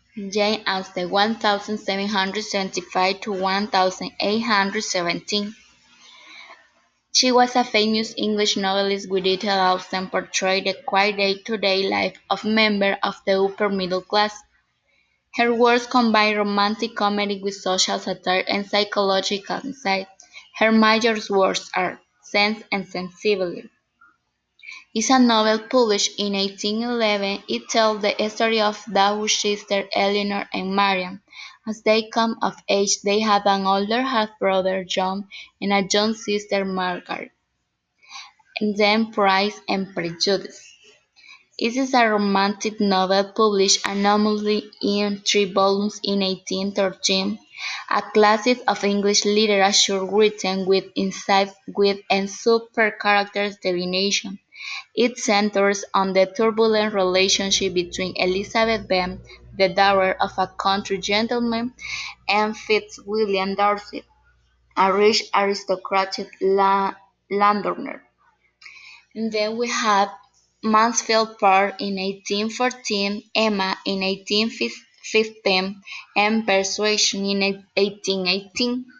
Jane Austen (1775 to 1817). She was a famous English novelist with detailed Austen portrayed the quiet day-to-day life of members of the upper middle class. Her works combine romantic comedy with social satire and psychological insight. Her major works are "Sense and Sensibility" is a novel published in 1811. It tells the story of Dawood's sisters Eleanor and Marian. As they come of age, they have an older half-brother, John, and a young sister, Margaret. And then Pride and Prejudice. It is a romantic novel published anonymously in 3 volumes in 1813, a classic of English literature written with insight, wit, and superb character delineation. It centers on the turbulent relationship between Elizabeth Bennet, the daughter of a country gentleman, and Fitzwilliam Darcy, a rich aristocratic landowner. And then we have Mansfield Park in 1814, Emma in 1815, and Persuasion in 1818.